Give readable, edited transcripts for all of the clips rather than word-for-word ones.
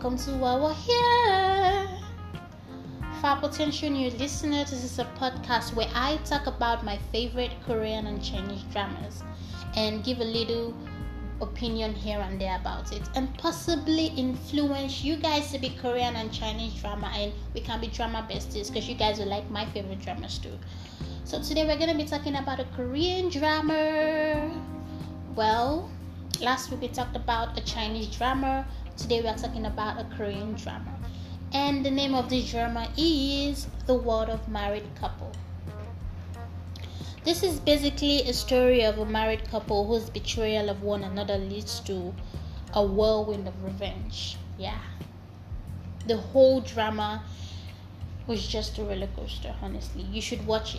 welcome to our here. For our potential new listeners, this is a podcast where I talk about my favorite Korean and Chinese dramas and give a little opinion here and there about it, and possibly influence you guys to be Korean and Chinese drama, and we can be drama besties because you guys will like my favorite dramas too. So today we're gonna be talking about a Korean drama. Well, last week we talked about a Chinese drama. Today we are talking about a Korean drama. And the name of this drama is The World of Married Couple. This is basically a story of a married couple whose betrayal of one another leads to a whirlwind of revenge. Yeah. The whole drama was just a roller coaster, honestly. You should watch it.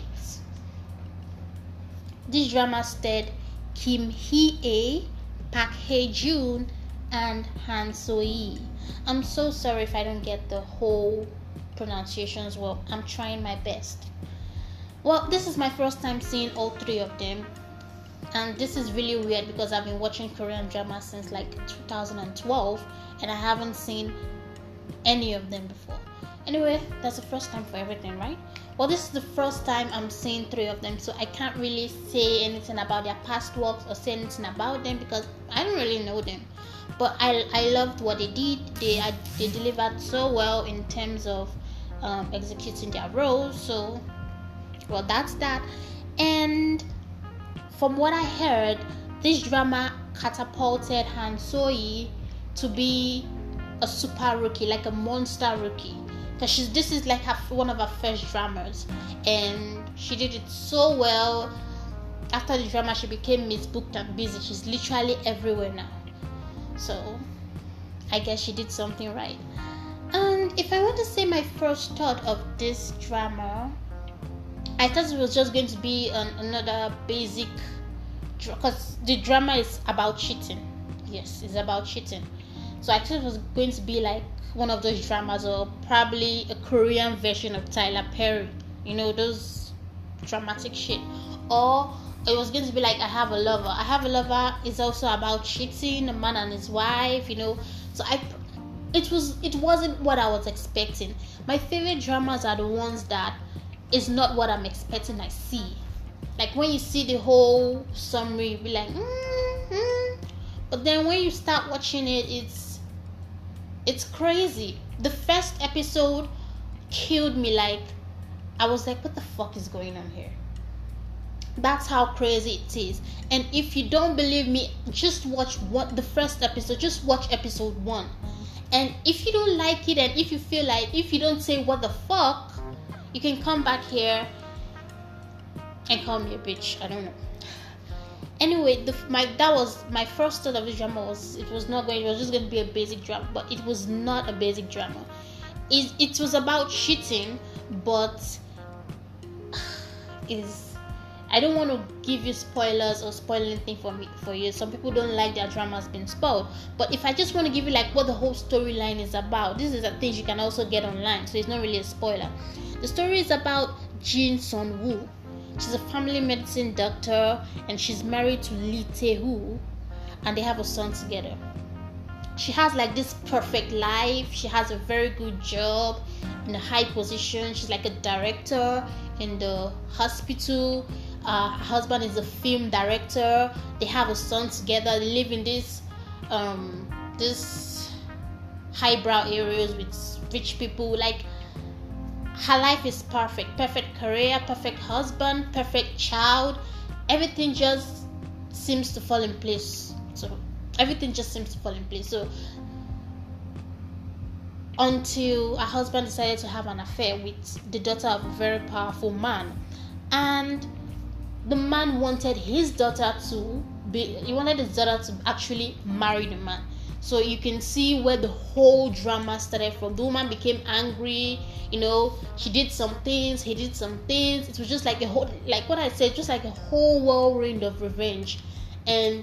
This drama starred Kim Hee-ae, Park Hae-jun, and Han So-hee. I'm so sorry if I don't get the whole pronunciations well. I'm trying my best. Well, this is my first time seeing all three of them, and this is really weird because I've been watching Korean drama since like 2012 and I haven't seen any of them before. Anyway, that's the first time for everything, right? Well, this is the first time I'm seeing three of them, so I can't really say anything about their past works or say anything about them because I don't really know them. But I loved what they did. They delivered so well in terms of executing their roles. So, well, that's that. And from what I heard, this drama catapulted Han So-hee to be a super rookie, like a monster rookie. Because this is like one of her first dramas, and she did it so well. After the drama, she became Miss Booked and Busy. She's literally everywhere now. So I guess she did something right. And if I want to say my first thought of this drama, I thought it was just going to be another basic, because the drama is about cheating. Yes, it's about cheating. So I thought it was going to be like one of those dramas, or probably a Korean version of Tyler Perry, those dramatic shit. Or it was going to be like I Have a Lover. I Have a Lover is also about cheating, a man and his wife, So it wasn't what I was expecting. My favorite dramas are the ones that is not what I'm expecting I see. Like when you see the whole summary, you be like, But then when you start watching it, it's crazy. The first episode killed me. Like, I was like, what the fuck is going on here? That's how crazy it is. And if you don't believe me, just watch the first episode. Just watch episode 1. And if you don't like it, and if you feel like, if you don't say what the fuck, you can come back here and call me a bitch. I don't know. Anyway, that was my first thought of the drama. It was just going to be a basic drama, but it was not a basic drama. It was about cheating, but I don't want to give you spoilers or spoil anything for you. Some people don't like their dramas being spoiled, but if I just want to give you like what the whole storyline is about, this is the things you can also get online, so it's not really a spoiler. The story is about Jin Sun-woo. She's a family medicine doctor, and she's married to Lee Tae-hoo, and they have a son together. She has like this perfect life. She has a very good job in a high position. She's like a director in the hospital. Her husband is a film director. They have a son together. They live in this highbrow areas with rich people. Like, her life is perfect career, perfect husband, perfect child. Everything just seems to fall in place. So until her husband decided to have an affair with the daughter of a very powerful man, and the man wanted his daughter to actually marry the man. So you can see where the whole drama started from. The woman became angry, she did some things, he did some things. It was just like just like a whole whirlwind of revenge. And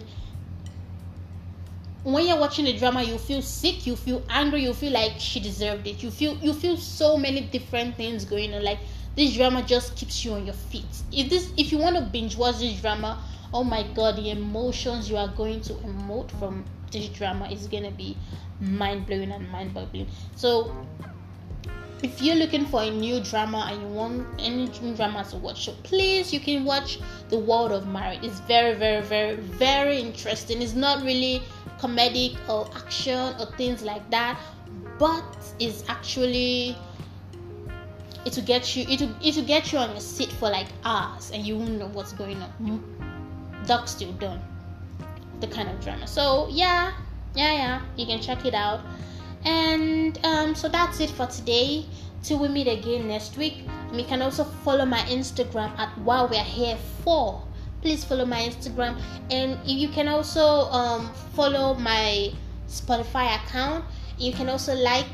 when you're watching the drama, you feel sick, you feel angry, you feel like she deserved it. You feel so many different things going on. Like, this drama just keeps you on your feet. If you want to binge watch this drama, oh my god, the emotions you are going to emote from this drama is gonna be mind-blowing and mind-boggling. So if you're looking for a new drama and you want any new drama to watch, so please, you can watch The World of Married. It's very, very, very, very interesting. It's not really comedic or action or things like that, but it's actually, it will get you on your seat for like hours and you won't know what's going on. Ducks Till Dawn, the kind of drama. So yeah, you can check it out. And so that's it for today. Till we meet again next week. And you can also follow my Instagram at While We're Here For. Please follow my Instagram, and you can also follow my Spotify account. You can also like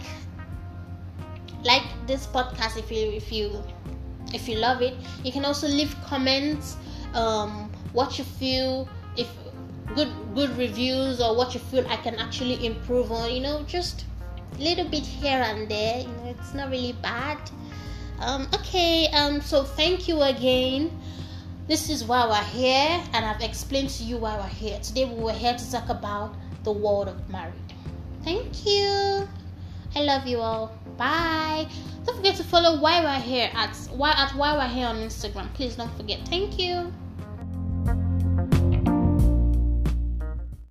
this podcast if you love it. You can also leave comments, what you feel, if good reviews, or what you feel I can actually improve on, just a little bit here and there, it's not really bad. So thank you again. This is Why We're Here, and I've explained to you why we're here. Today we were here to talk about The World of Married. Thank you. I love you all. Bye. Don't forget to follow Why We're Here at Why We're Here on Instagram. Please don't forget. Thank you.